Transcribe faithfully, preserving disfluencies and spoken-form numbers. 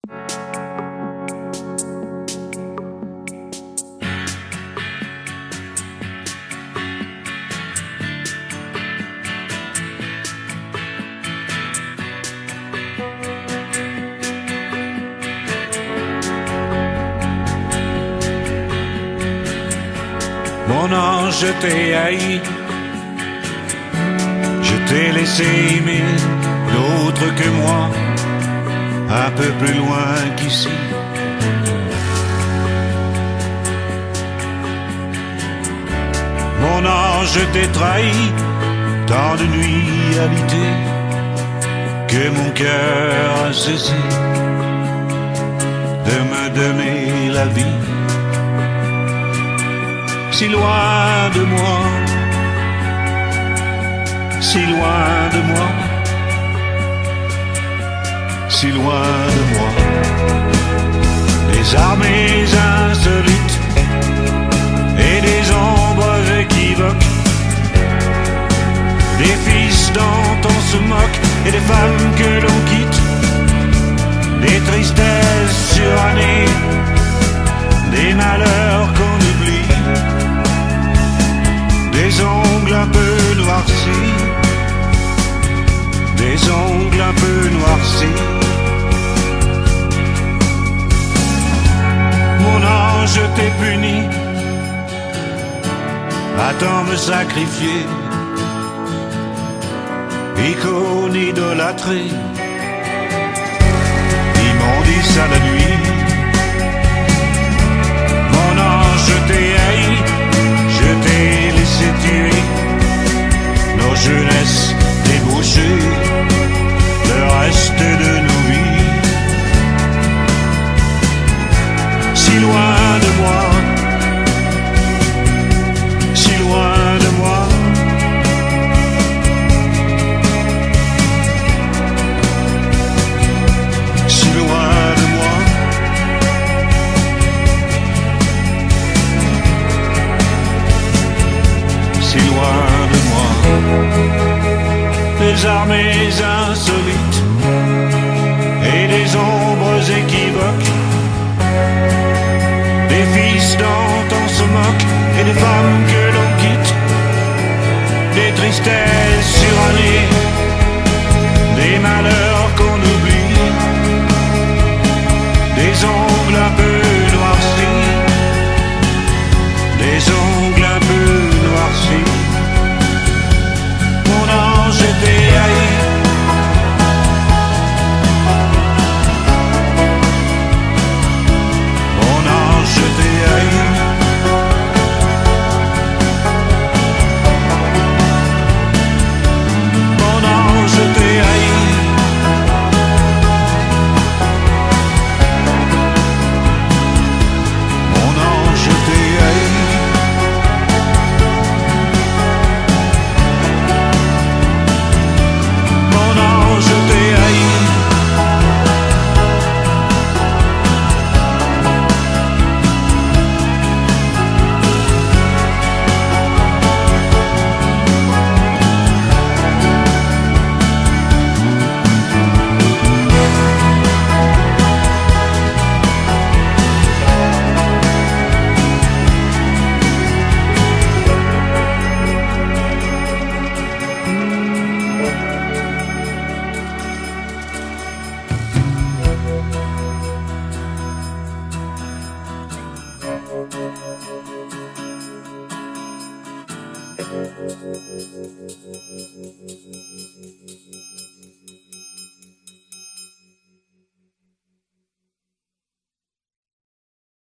Mon ange, je t'ai haï, je t'ai laissé aimer d'autres que moi, un peu plus loin qu'ici. Mon ange, je t'ai trahi, tant de nuits habitées, que mon cœur a cessé de me donner la vie. Si loin de moi, si loin de moi, si loin de moi, des armées insolites et des ombres équivoques, des fils dont on se moque et des femmes que l'on quitte, des tristesses surannées, des malheurs qu'on oublie, des ongles un peu noircis, des ongles un peu noircis. Mon ange, je t'ai puni, attends me sacrifier, icône idolâtrée, immondice à la nuit. Mon ange, je t'ai haï, je t'ai laissé tuer nos jeunesses débauchées, le reste de nos vies. Si loin de moi, si loin de moi, si loin de moi. Si loin de moi, des armées insolites et des ombres équivoques, des fils dont on se moque et des femmes que l'on quitte, des tristesses surannées, des malheurs qu'on oublie, des ongles un peu noircis, des ongles un peu noircis. Mon ange, je t'ai haï, mon ange, je t'ai haï, mon ange, je t'ai haï, mon ange, je t'ai haï. Thank you.